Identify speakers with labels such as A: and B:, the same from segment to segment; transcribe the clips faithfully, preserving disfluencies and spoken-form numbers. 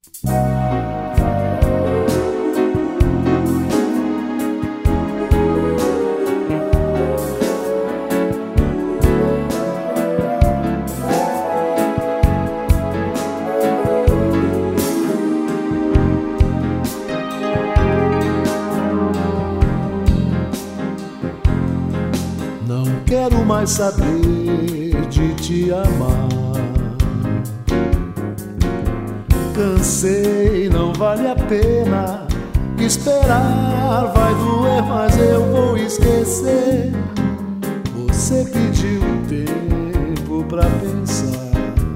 A: Não quero mais saber de te amar. Cansei, não vale a pena esperar. Vai doer, mas eu vou esquecer. Você pediu tempo pra pensar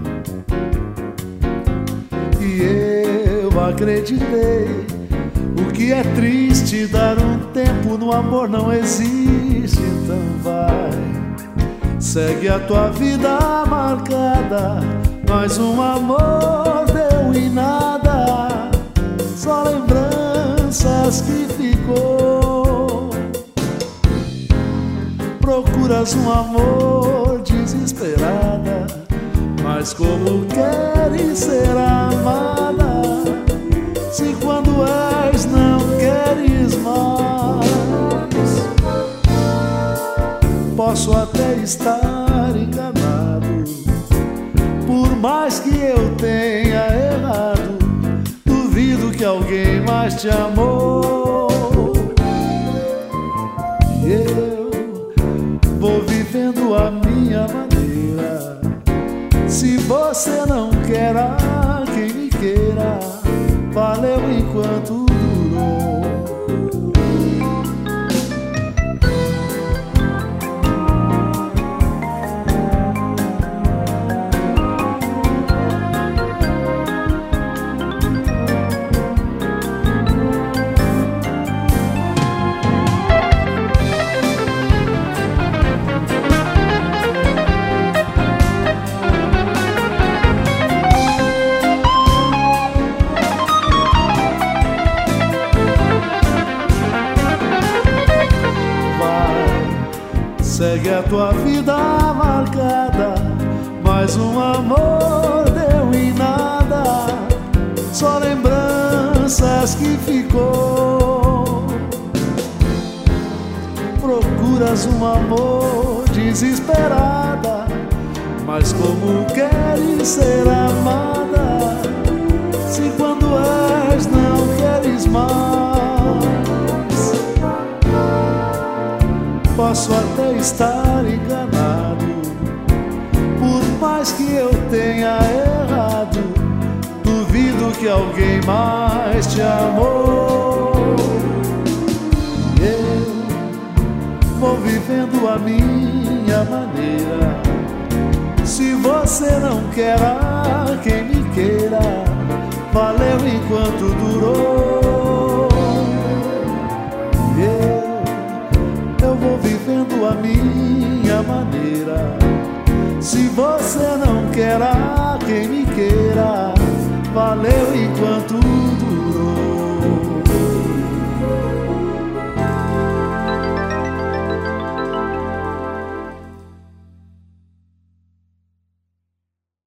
A: e eu acreditei. O que é triste, dar um tempo no amor não existe. Então vai, segue a tua vida marcada. Mais um amor deu em nada, só lembranças que ficou. Procuras um amor desesperada, mas como queres ser amada, se quando és não queres mais? Posso até estar enganado, por mais que eu tenha errado, duvido que alguém mais te amou. E eu vou vivendo a minha maneira. Se você não quer, há quem me queira. Valeu enquanto durou. Segue a tua vida marcada, mas um amor deu em nada, só lembranças que ficou. Procuras um amor desesperada, mas como queres ser amada, se quando és não queres mais? Posso até estar enganado, por mais que eu tenha errado, duvido que alguém mais te amou. Eu vou vivendo a minha maneira. Se você não quer, há quem me queira. Valeu enquanto durou.